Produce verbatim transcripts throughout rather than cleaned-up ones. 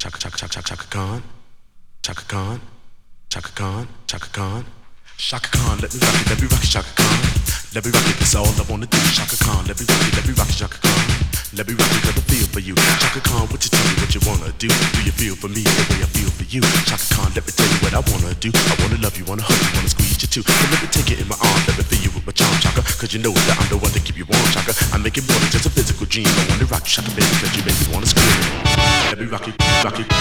Chaka Chaka Chaka Chaka Khan, Chaka Khan, Chaka Khan, Chaka Khan, Chaka Khan. Let me rock it, let me rock it, Chaka Khan. Let me rock it, that's all I wanna do. Chaka Khan, let me rock it, let me rock it, Chaka Khan. Let me rock it, cause I feel for you. Chaka Khan, what you tell me what you wanna do? Do you feel for me the way I feel for you? Chaka Khan, let me tell you what I wanna do. I wanna love you, wanna hug you, wanna squeeze you too. So let me take it in my arms, let me feel you with my charm, Chaka. Cause you know that I'm the one to keep you warm, Chaka. I make it more than just a physical dream. I wanna rock you, Chaka, baby, cause you make me wanna scream. Let me rock it, rock it.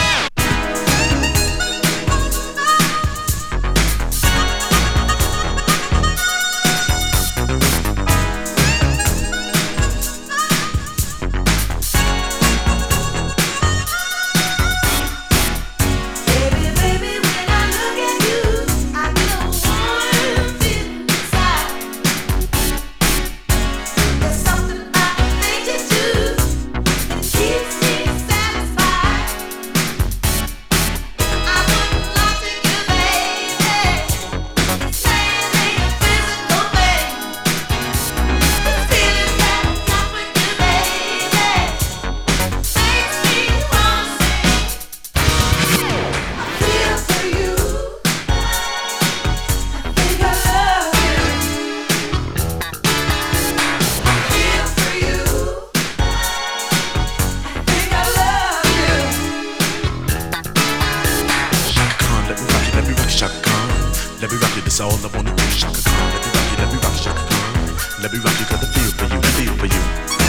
Let me rock it, that's all I wanna do. Chaka Khan, let me rock it, let me rock it, Chaka Khan. Let me rock it, cause I feel for you, I feel for you.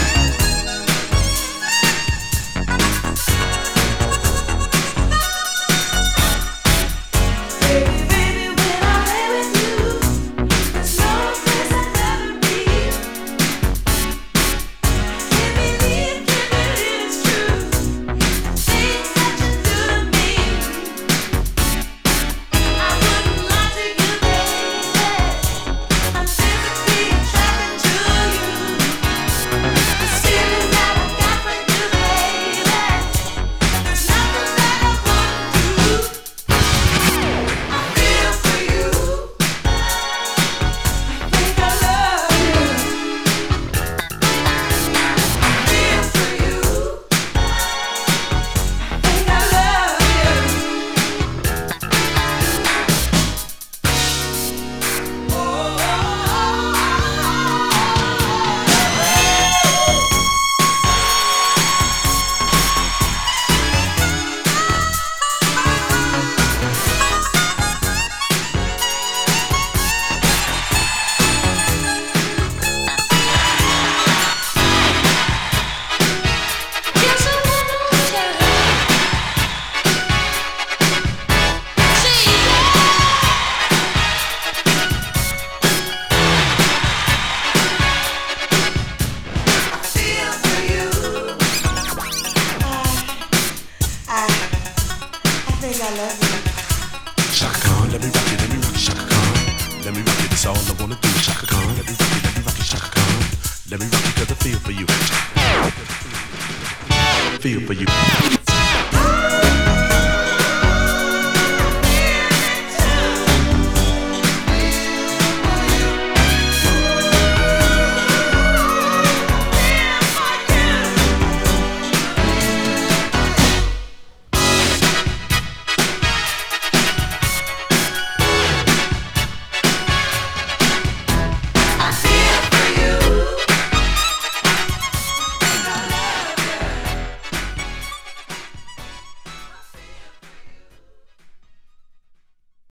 Chaka Khan, let me rock it, let me rock it, Chaka Khan. Let me rock it, that's all I wanna do. Chaka Khan, let me rock it, let me rock it, Chaka Khan. Let me rock it, cause I feel for you. Feel for you.